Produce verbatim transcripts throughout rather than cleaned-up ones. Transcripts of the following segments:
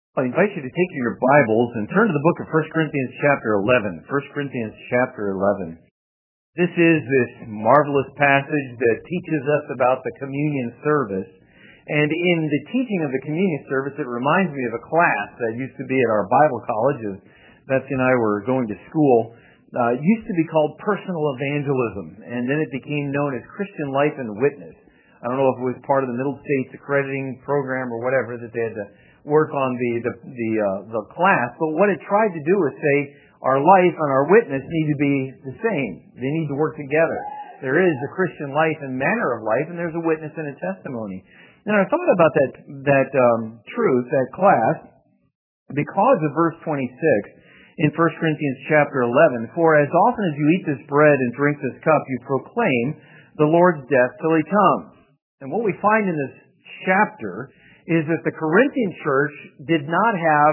I invite you to take your Bibles and turn to the book of First Corinthians chapter eleven. First Corinthians chapter eleven. This is this marvelous passage that teaches us about the communion service. And in the teaching of the communion service, it reminds me of a class that used to be at our Bible college as Betsy and I were going to school. Uh, it used to be called personal evangelism, and then it became known as Christian Life and Witness. I don't know if it was part of the Middle States accrediting program or whatever that they had to work on the the the, uh, the class, but what it tried to do is say our life and our witness need to be the same. They need to work together. There is a Christian life and manner of life, and there's a witness and a testimony. And I thought about that that um, truth, that class, because of verse twenty-six in First Corinthians chapter eleven. For as often as you eat this bread and drink this cup, you proclaim the Lord's death till He comes. And what we find in this chapter is that the Corinthian church did not have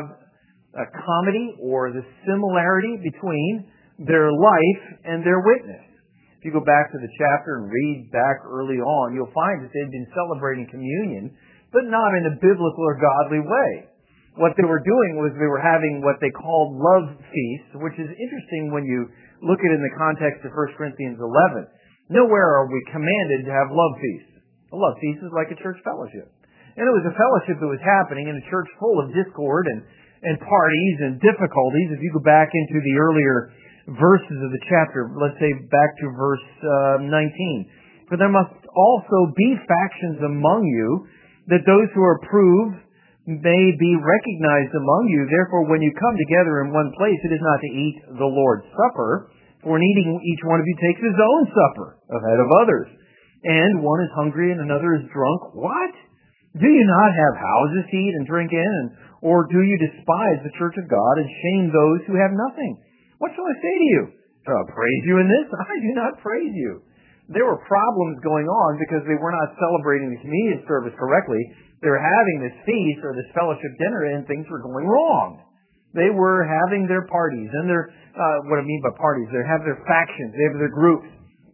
a comedy or the similarity between their life and their witness. If you go back to the chapter and read back early on, you'll find that they'd been celebrating communion, but not in a biblical or godly way. What they were doing was they were having what they called love feasts, which is interesting when you look at it in the context of First Corinthians eleven. Nowhere are we commanded to have love feasts. A love feast is like a church fellowship. And it was a fellowship that was happening in a church full of discord and, and parties and difficulties. If you go back into the earlier verses of the chapter, let's say back to verse uh, nineteen. For there must also be factions among you, that those who are approved may be recognized among you. Therefore, when you come together in one place, it is not to eat the Lord's Supper. For in eating, each one of you takes his own supper ahead of others. And one is hungry and another is drunk. What? Do you not have houses to eat and drink in? And, or do you despise the church of God and shame those who have nothing? What shall I say to you? Shall I praise you in this? I do not praise you. There were problems going on because they were not celebrating the communion service correctly. They were having this feast or this fellowship dinner and things were going wrong. They were having their parties and their, uh, what I mean by parties, they have their factions, they have their groups.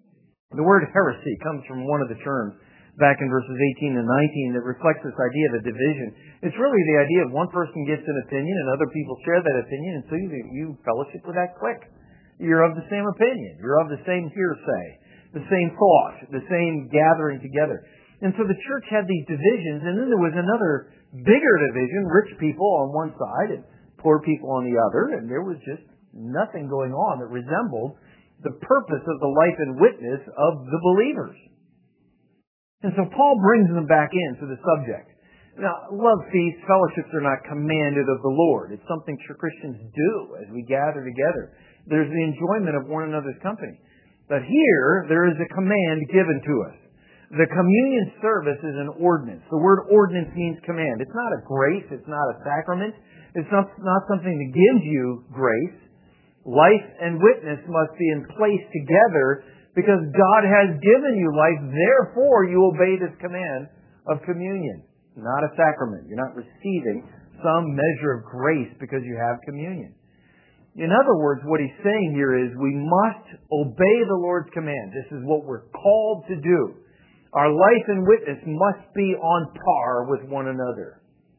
The word heresy comes from one of the terms back in verses eighteen and nineteen that reflects this idea of a division. It's really the idea of one person gets an opinion and other people share that opinion, and so you, you fellowship with that clique. You're of the same opinion. You're of the same hearsay, the same thought, the same gathering together. And so the church had these divisions, and then there was another bigger division, rich people on one side and poor people on the other, and there was just nothing going on that resembled the purpose of the life and witness of the believers. And so Paul brings them back into the subject. Now, love feasts, fellowships are not commanded of the Lord. It's something Christians do as we gather together. There's the enjoyment of one another's company. But here, there is a command given to us. The communion service is an ordinance. The word ordinance means command. It's not a grace. It's not a sacrament. It's not, not something that gives you grace. Life and witness must be in place together because God has given you life. Therefore, you obey this command of communion. Not a sacrament. You're not receiving some measure of grace because you have communion. In other words, what he's saying here is we must obey the Lord's command. This is what we're called to do. Our life and witness must be on par with one another.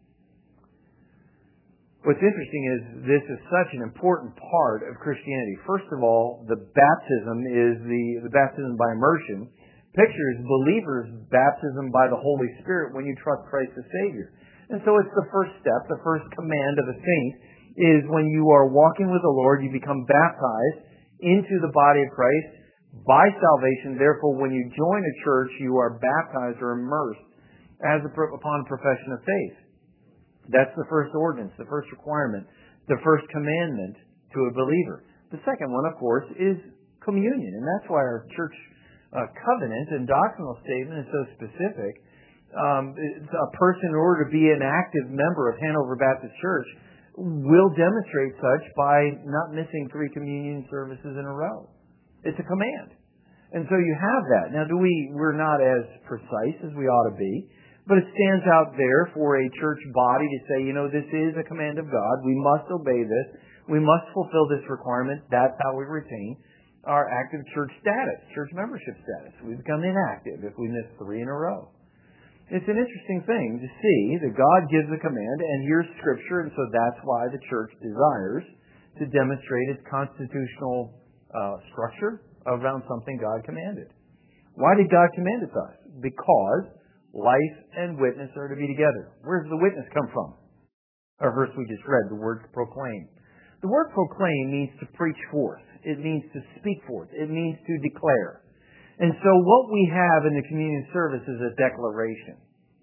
What's interesting is this is such an important part of Christianity. First of all, the baptism is the, the baptism by immersion. Pictures believers' baptism by the Holy Spirit when you trust Christ as Savior. And so it's the first step, the first command of a saint is when you are walking with the Lord, you become baptized into the body of Christ by salvation. Therefore, when you join a church, you are baptized or immersed as a, upon profession of faith. That's the first ordinance, the first requirement, the first commandment to a believer. The second one, of course, is communion. And that's why our church uh, covenant and doctrinal statement is so specific. Um, a person, in order to be an active member of Hanover Baptist Church, will demonstrate such by not missing three communion services in a row. It's a command. And so you have that. Now, do we, we're not as precise as we ought to be. But it stands out there for a church body to say, you know, this is a command of God. We must obey this. We must fulfill this requirement. That's how we retain our active church status, church membership status. We become inactive if we miss three in a row. It's an interesting thing to see that God gives a command, and here's Scripture, and so that's why the church desires to demonstrate its constitutional uh, structure around something God commanded. Why did God command it to us? Because life and witness are to be together. Where does the witness come from? Our verse we just read, the word proclaim. The word proclaim means to preach forth. It means to speak forth. It means to declare. And so what we have in the communion service is a declaration.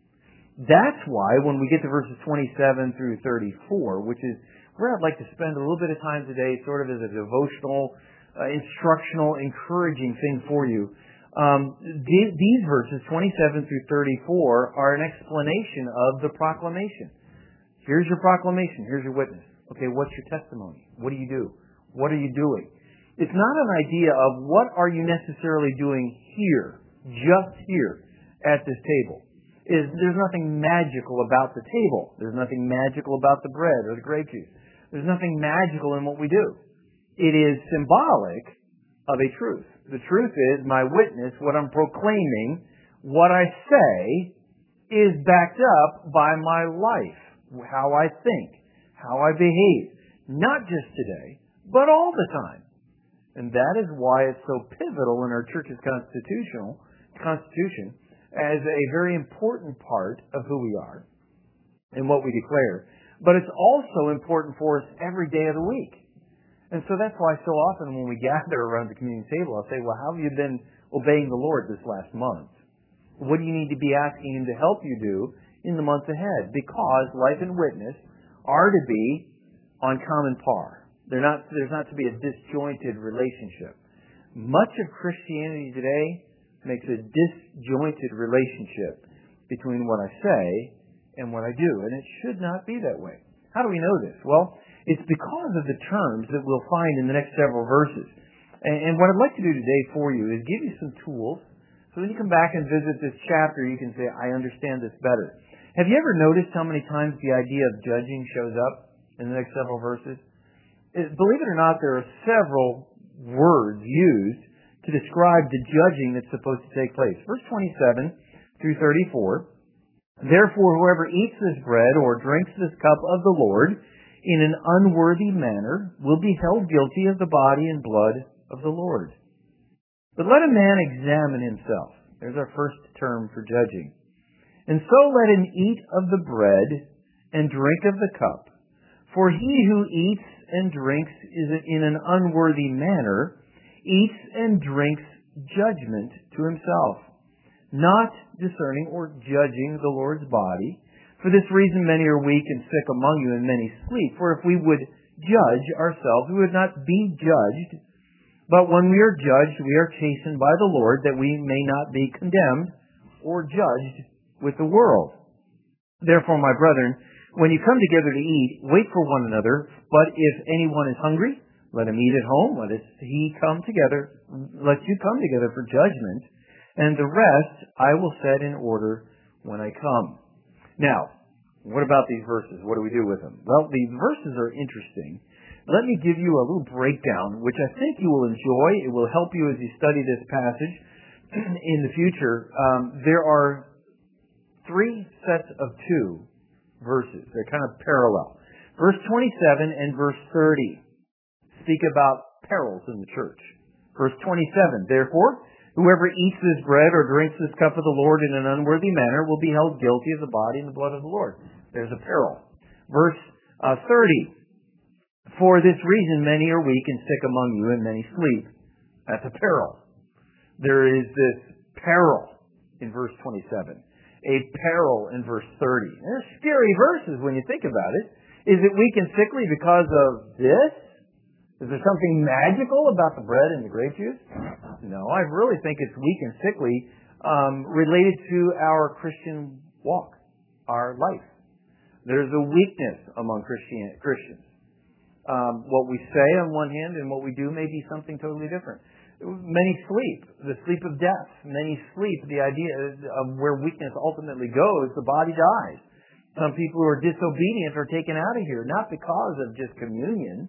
That's why when we get to verses twenty-seven through thirty-four, which is where I'd like to spend a little bit of time today, sort of as a devotional, uh, instructional, encouraging thing for you. Um, th- these verses, twenty-seven through thirty-four, are an explanation of the proclamation. Here's your proclamation. Here's your witness. Okay, what's your testimony? What do you do? What are you doing? It's not an idea of what are you necessarily doing here, just here, at this table. Is There's nothing magical about the table. There's nothing magical about the bread or the grape juice. There's nothing magical in what we do. It is symbolic of a truth. The truth is my witness, what I'm proclaiming, what I say, is backed up by my life, how I think, how I behave. Not just today, but all the time. And that is why it's so pivotal in our church's constitutional constitution as a very important part of who we are and what we declare. But it's also important for us every day of the week. And so that's why so often when we gather around the communion table, I'll say, well, how have you been obeying the Lord this last month? What do you need to be asking Him to help you do in the months ahead? Because life and witness are to be on common par. They're not, there's not to be a disjointed relationship. Much of Christianity today makes a disjointed relationship between what I say and what I do, and it should not be that way. How do we know this? Well, it's because of the terms that we'll find in the next several verses. And, and what I'd like to do today for you is give you some tools so when you come back and visit this chapter, you can say, I understand this better. Have you ever noticed how many times the idea of judging shows up in the next several verses? Believe it or not, there are several words used to describe the judging that's supposed to take place. Verse twenty-seven through thirty-four, therefore whoever eats this bread or drinks this cup of the Lord in an unworthy manner will be held guilty of the body and blood of the Lord. But let a man examine himself. There's our first term for judging. And so let him eat of the bread and drink of the cup. For he who eats and drinks in an unworthy manner eats and drinks judgment to himself, not discerning or judging the Lord's body. For this reason many are weak and sick among you, and many sleep. For if we would judge ourselves, we would not be judged. But when we are judged, we are chastened by the Lord, that we may not be condemned or judged with the world. Therefore, my brethren, when you come together to eat, wait for one another. But if anyone is hungry, let him eat at home. Let us he come together. Let you come together for judgment, and the rest I will set in order when I come. Now, what about these verses? What do we do with them? Well, these verses are interesting. Let me give you a little breakdown, which I think you will enjoy. It will help you as you study this passage in the future. Um, there are three sets of two verses. They're kind of parallel. Verse twenty-seven and verse thirty speak about perils in the church. Verse twenty-seven, therefore, whoever eats this bread or drinks this cup of the Lord in an unworthy manner will be held guilty of the body and the blood of the Lord. There's a peril. Verse uh, thirty, for this reason many are weak and sick among you, and many sleep. That's a peril. There is this peril in verse twenty-seven. A peril in verse thirty. They're scary verses when you think about it. Is it weak and sickly because of this? Is there something magical about the bread and the grape juice? No, I really think it's weak and sickly um, related to our Christian walk, our life. There's a weakness among Christian, Christians. Um, what we say on one hand and what we do may be something totally different. Many sleep, the sleep of death. Many sleep, the idea of where weakness ultimately goes, the body dies. Some people who are disobedient are taken out of here, not because of just communion,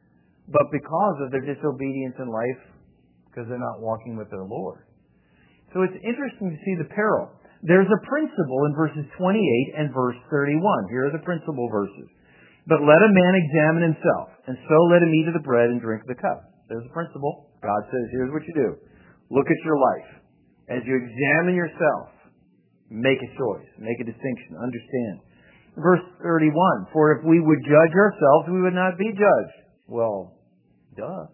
but because of their disobedience in life, because they're not walking with their Lord. So it's interesting to see the peril. There's a principle in verses twenty-eight and verse thirty-one. Here are the principal verses. But let a man examine himself, and so let him eat of the bread and drink of the cup. There's a principle. God says, here's what you do. Look at your life. As you examine yourself, make a choice, make a distinction, understand. Verse thirty-one, for if we would judge ourselves, we would not be judged. Well, duh.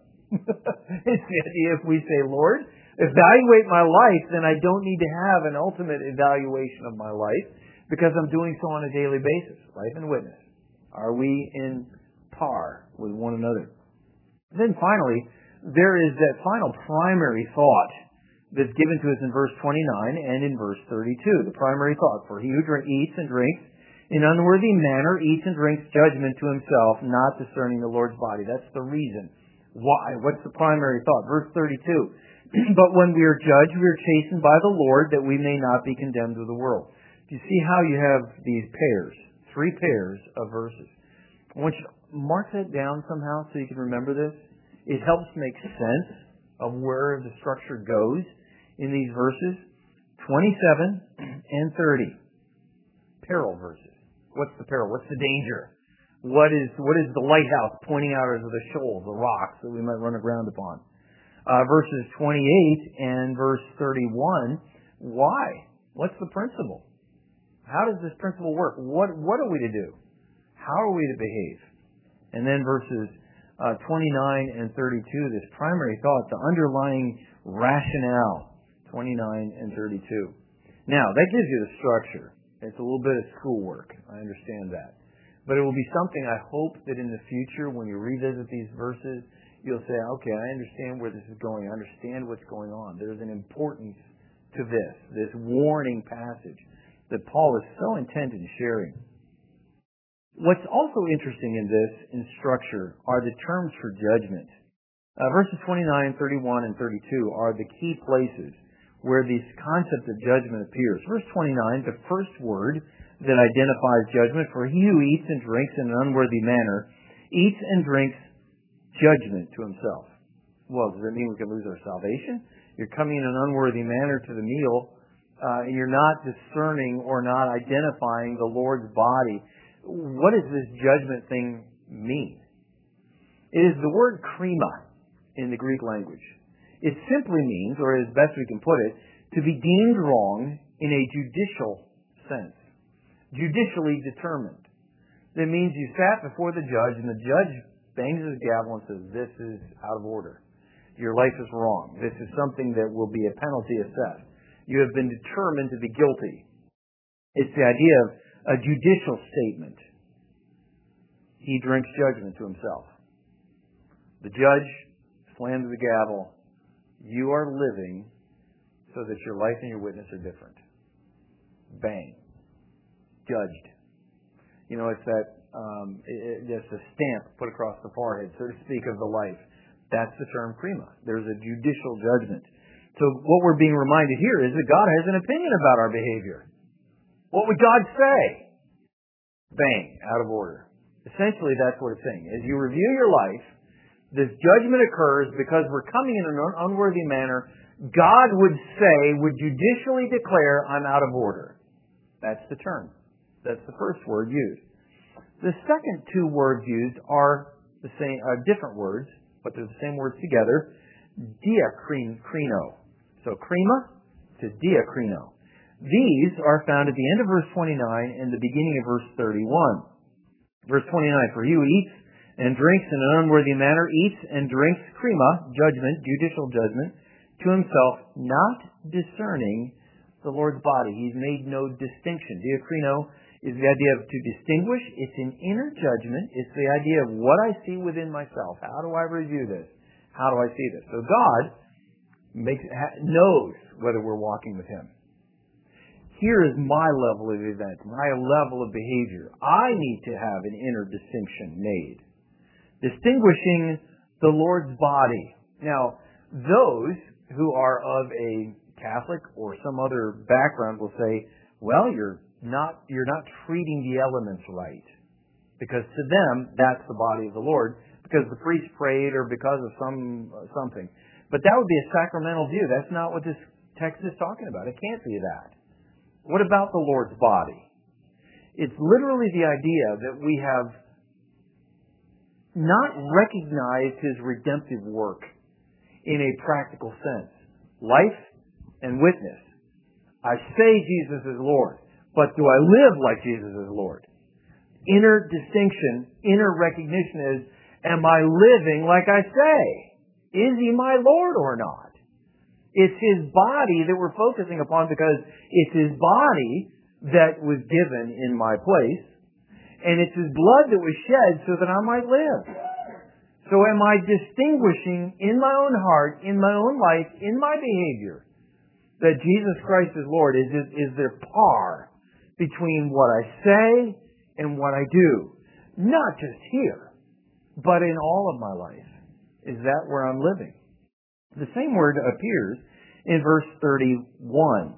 It's the idea if we say, Lord, evaluate my life, then I don't need to have an ultimate evaluation of my life because I'm doing so on a daily basis. Life and witness. Are we in par with one another? Then finally, there is that final primary thought that's given to us in verse twenty-nine and in verse thirty-two. The primary thought, for he who drink, eats and drinks in unworthy manner, eats and drinks judgment to himself, not discerning the Lord's body. That's the reason. Why? What's the primary thought? Verse thirty-two. But when we are judged, we are chastened by the Lord, that we may not be condemned of the world. Do you see how you have these pairs, three pairs of verses? I want you to mark that down somehow so you can remember this. It helps make sense of where the structure goes in these verses. twenty-seven and thirty. Peril verses. What's the peril? What's the danger? What is what is the lighthouse pointing out of the shoals, the rocks that we might run aground upon? Uh, verses twenty-eight and verse thirty-one. Why? What's the principle? How does this principle work? What what are we to do? How are we to behave? And then verses uh, twenty-nine and thirty-two, this primary thought, the underlying rationale, twenty-nine and thirty-two. Now, that gives you the structure. It's a little bit of schoolwork. I understand that. But it will be something I hope that in the future, when you revisit these verses, you'll say, okay, I understand where this is going. I understand what's going on. There's an importance to this, this warning passage that Paul is so intent in sharing. What's also interesting in this, in structure, are the terms for judgment. Uh, verses twenty-nine, thirty-one, and thirty-two are the key places where this concept of judgment appears. Verse twenty-nine, the first word that identifies judgment, for he who eats and drinks in an unworthy manner, eats and drinks judgment to himself. Well, does that mean we could lose our salvation? You're coming in an unworthy manner to the meal, uh, and you're not discerning or not identifying the Lord's body. What does this judgment thing mean? It is the word krima in the Greek language. It simply means, or as best we can put it, to be deemed wrong in a judicial sense. Judicially determined. That means you sat before the judge and the judge bangs his gavel and says, this is out of order. Your life is wrong. This is something that will be a penalty assessed. You have been determined to be guilty. It's the idea of a judicial statement. He drinks judgment to himself. The judge slams the gavel. You are living so that your life and your witness are different. Bang. Judged. You know, it's that, um, it, it's a stamp put across the forehead, so to speak, of the life. That's the term krima. There's a judicial judgment. So what we're being reminded here is that God has an opinion about our behavior. What would God say? Bang, out of order. Essentially, that's what it's saying. As you review your life, this judgment occurs because we're coming in an unworthy manner. God would say, would judicially declare, I'm out of order. That's the term. That's the first word used. The second two words used are the same, are different words, but they're the same words together. Diakrino. So krima to diakrino. These are found at the end of verse twenty-nine and the beginning of verse thirty-one. Verse twenty-nine, for he who eats and drinks in an unworthy manner, eats and drinks krima, judgment, judicial judgment, to himself, not discerning the Lord's body. He's made no distinction. Diakrino is the idea of to distinguish. It's an inner judgment. It's the idea of what I see within myself. How do I review this? How do I see this? So God makes knows whether we're walking with Him. Here is my level of event, my level of behavior. I need to have an inner distinction made. Distinguishing the Lord's body. Now, those who are of a Catholic or some other background will say, well, you're not you're not treating the elements right. Because to them, that's the body of the Lord, because the priest prayed or because of some uh, something. But that would be a sacramental view. That's not what this text is talking about. It can't be that. What about the Lord's body? It's literally the idea that we have not recognized His redemptive work in a practical sense. Life and witness. I say Jesus is Lord, but do I live like Jesus is Lord? Inner distinction, inner recognition is, am I living like I say? Is He my Lord or not? It's His body that we're focusing upon because it's His body that was given in my place, and it's His blood that was shed so that I might live. So am I distinguishing in my own heart, in my own life, in my behavior, that Jesus Christ is Lord? Is, it, is there par between what I say and what I do? Not just here, but in all of my life. Is that where I'm living? The same word appears in verse thirty-one.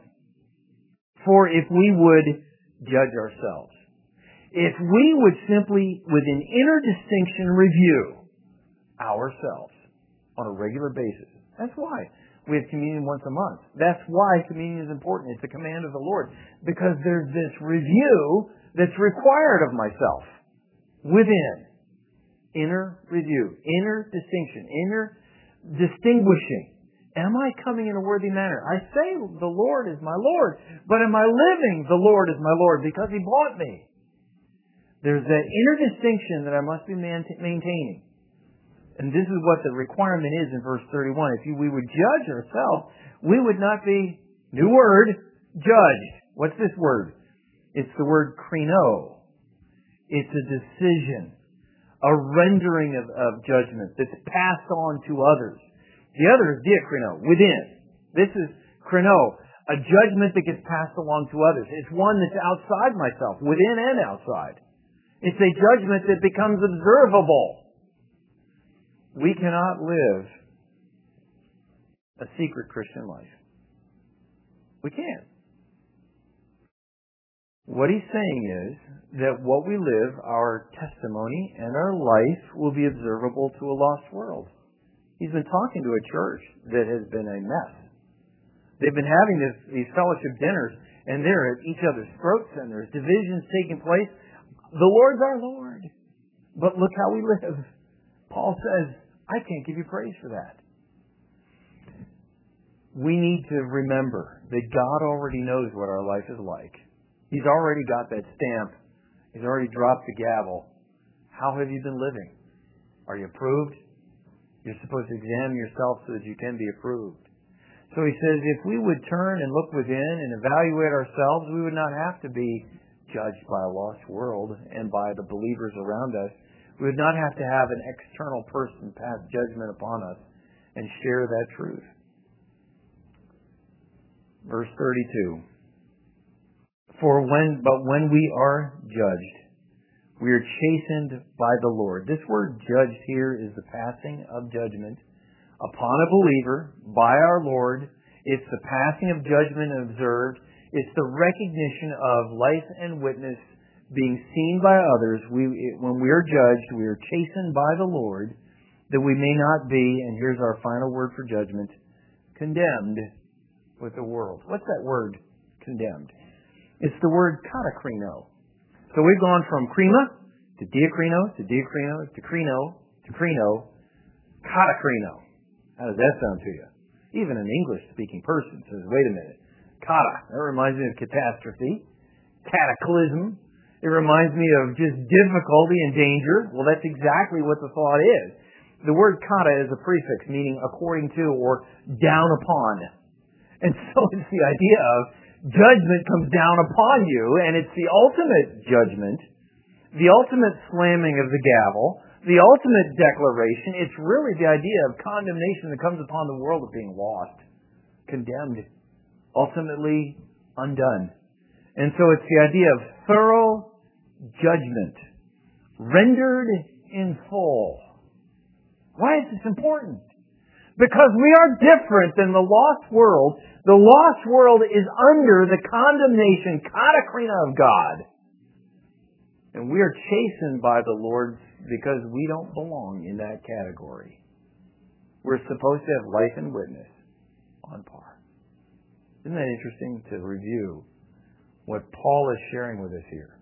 For if we would judge ourselves, if we would simply, with an inner distinction, review ourselves on a regular basis. That's why we have communion once a month. That's why communion is important. It's a command of the Lord. Because there's this review that's required of myself within. Inner review, inner distinction, inner distinguishing. Am I coming in a worthy manner? I say the Lord is my Lord, but am I living the Lord is my Lord because He bought me? There's that inner distinction that I must be maintaining. And this is what the requirement is in verse thirty-one. If we would judge ourselves, we would not be, new word, judged. What's this word? It's the word krino. It's a decision, a rendering of, of judgment that's passed on to others. The other is diakrino, within. This is krino, a judgment that gets passed along to others. It's one that's outside myself, within and outside. It's a judgment that becomes observable. We cannot live a secret Christian life. We can't. What he's saying is that what we live, our testimony and our life, will be observable to a lost world. He's been talking to a church that has been a mess. They've been having this, these fellowship dinners, and they're at each other's throats, and there's divisions taking place. The Lord's our Lord, but look how we live. Paul says, I can't give you praise for that. We need to remember that God already knows what our life is like. He's already got that stamp. He's already dropped the gavel. How have you been living? Are you approved? You're supposed to examine yourself so that you can be approved. So he says if we would turn and look within and evaluate ourselves, we would not have to be judged by a lost world and by the believers around us. We would not have to have an external person pass judgment upon us and share that truth. Verse thirty-two. For when, but when we are judged, we are chastened by the Lord. This word judged here is the passing of judgment upon a believer by our Lord. It's the passing of judgment observed. It's the recognition of life and witness being seen by others. We, when we are judged, we are chastened by the Lord, that we may not be, and here's our final word for judgment, condemned with the world. What's that word, condemned? It's the word katakrino. So we've gone from krima to diakrino to diakrino to krino to krino, katakrino. How does that sound to you? Even an English-speaking person says, wait a minute, kata. That reminds me of catastrophe, cataclysm. It reminds me of just difficulty and danger. Well, that's exactly what the thought is. The word kata is a prefix meaning according to or down upon. And so it's the idea of judgment comes down upon you, and it's the ultimate judgment, the ultimate slamming of the gavel, the ultimate declaration. It's really the idea of condemnation that comes upon the world of being lost, condemned, ultimately undone. And so it's the idea of thorough judgment, rendered in full. Why is this important? Because we are different than the lost world. The lost world is under the condemnation, katakrina of God. And we are chastened by the Lord because we don't belong in that category. We're supposed to have life and witness on par. Isn't that interesting to review what Paul is sharing with us here.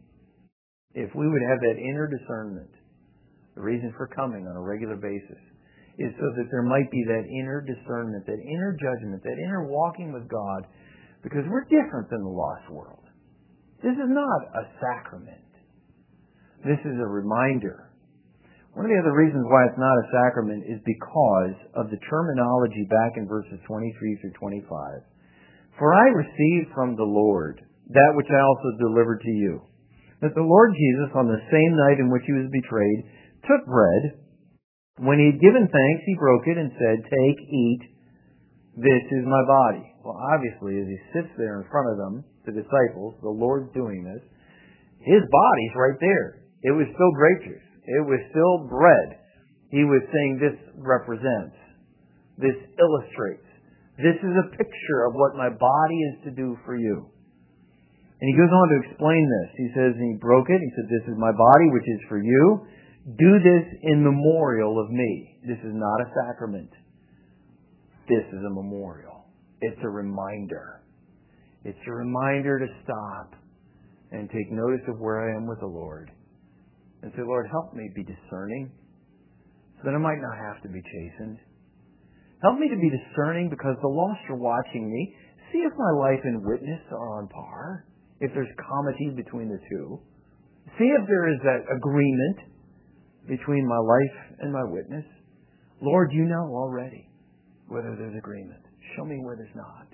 If we would have that inner discernment, the reason for coming on a regular basis is so that there might be that inner discernment, that inner judgment, that inner walking with God, because we're different than the lost world. This is not a sacrament. This is a reminder. One of the other reasons why it's not a sacrament is because of the terminology back in verses twenty-three through twenty-five. For I received from the Lord that which I also delivered to you, that the Lord Jesus, on the same night in which he was betrayed, took bread. When he had given thanks, he broke it and said, "Take, eat, this is my body." Well, obviously, as he sits there in front of them, the disciples, the Lord's doing this, his body's right there. It was still grape juice. It was still bread. He was saying this represents, this illustrates, this is a picture of what my body is to do for you. And he goes on to explain this. He says, and he broke it. He said, "This is my body, which is for you. Do this in memorial of me." This is not a sacrament. This is a memorial. It's a reminder. It's a reminder to stop and take notice of where I am with the Lord. And say, "Lord, help me be discerning so that I might not have to be chastened. Help me to be discerning because the lost are watching me. See if my life and witness are on par. If there's comity between the two. See if there is that agreement between my life and my witness. Lord, you know already whether there's agreement. Show me where there's not.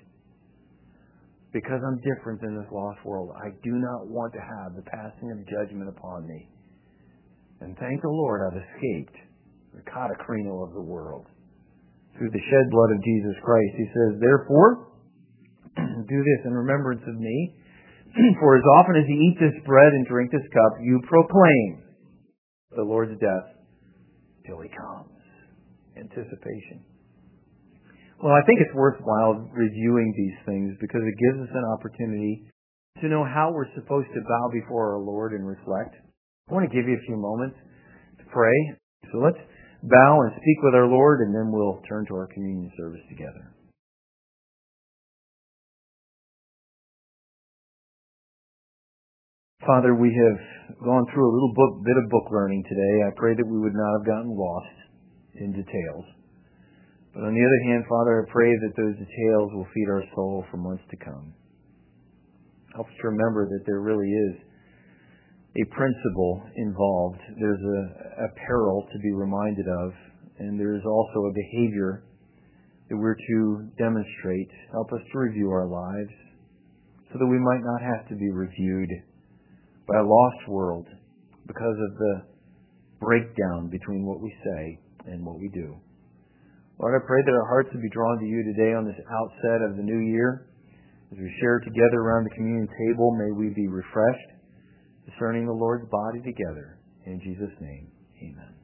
Because I'm different than this lost world, I do not want to have the passing of judgment upon me. And thank the Lord I've escaped the katakrino of the world. Through the shed blood of Jesus Christ." He says, "Therefore, do this in remembrance of me. For as often as you eat this bread and drink this cup, you proclaim the Lord's death till he comes." Anticipation. Well, I think it's worthwhile reviewing these things because it gives us an opportunity to know how we're supposed to bow before our Lord and reflect. I want to give you a few moments to pray. So let's bow and speak with our Lord, and then we'll turn to our communion service together. Father, we have gone through a little book, bit of book learning today. I pray that we would not have gotten lost in details. But on the other hand, Father, I pray that those details will feed our soul for months to come. Help us to remember that there really is a principle involved. There's a, a peril to be reminded of, and there is also a behavior that we're to demonstrate. Help us to review our lives so that we might not have to be reviewed by a lost world because of the breakdown between what we say and what we do. Lord, I pray that our hearts would be drawn to you today on this outset of the new year. As we share together around the communion table, may we be refreshed, discerning the Lord's body together. In Jesus' name, amen.